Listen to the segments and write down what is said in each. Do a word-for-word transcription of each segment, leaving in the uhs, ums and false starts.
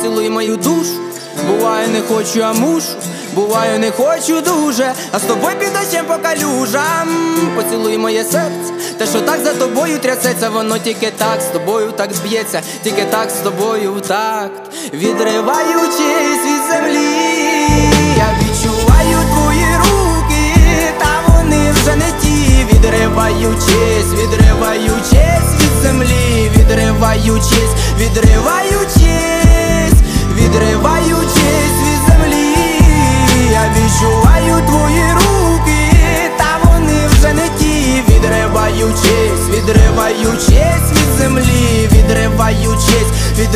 поцілуй мою душу. Буває не хочу, а мушу, буваю не хочу дуже, а з тобою під дощем по калюжам. Поцілуй моє серце, те, що так за тобою трясеться, воно тільки так з тобою так зб'ється, тільки так з тобою в такт. Відриваючись від землі, я відчуваю твої руки, та вони вже не ті. Відриваючись, відриваючись від землі, відриваючись, відриваючись, відриваючись від землі, я відчуваю твої руки, та вони вже не ті. Відриваючись, відриваючись від землі, відриваючись,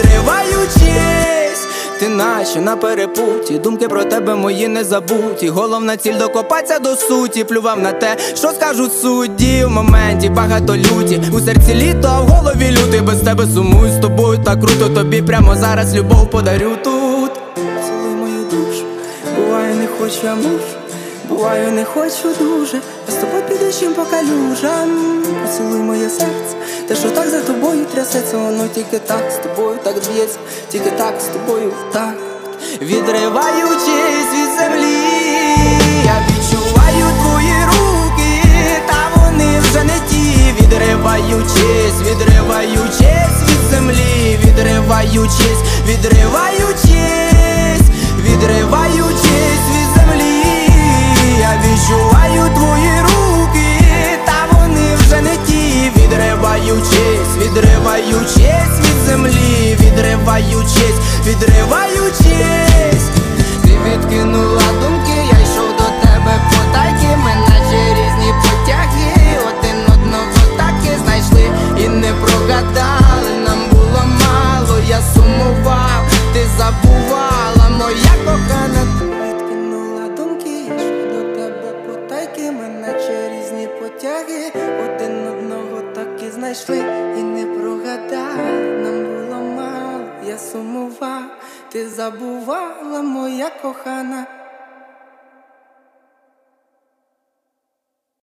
відриваючись. Ти наче на перепуті, думки про тебе мої не забуті. Головна ціль докопатися до суті, плював на те, що скажуть судді. В моменті багато люті, у серці літо, а в голові лютий. Без тебе сумую, з тобою так круто, тобі прямо зараз любов подарю тут. Цілуй мою душу, буваю не хочу, а мушу, буваю не хочу дуже, а з тобою під дощем по калюжам. Поцілуй моє серце, те, що так за тобою трясеться, воно тільки так з тобою так б'ється, тільки так з тобою так. Відриваючись від землі, я відчуваю твої руки, та вони вже не ті. Відриваючись, відриваючись від землі, відриваючись, відриваючись, відриваючись від землі, я відчуваю твої руки, та вони вже не ті. Відриваючись, відриваючись від землі, відриваючись, відриваючись. Ти відкинула думки, я йшов до тебе потайки. Ми наче різні потяги, один одного так і знайшли і не прогадали. Нам було мало, я сумував, ти забувала, моя кохана. Ти відкинула думки, я йшов до тебе потайки. Ми наче різні потяги, один одного так і знайшли і не прогадали. Нам було мало, я сумував, ти забувала, моя кохана.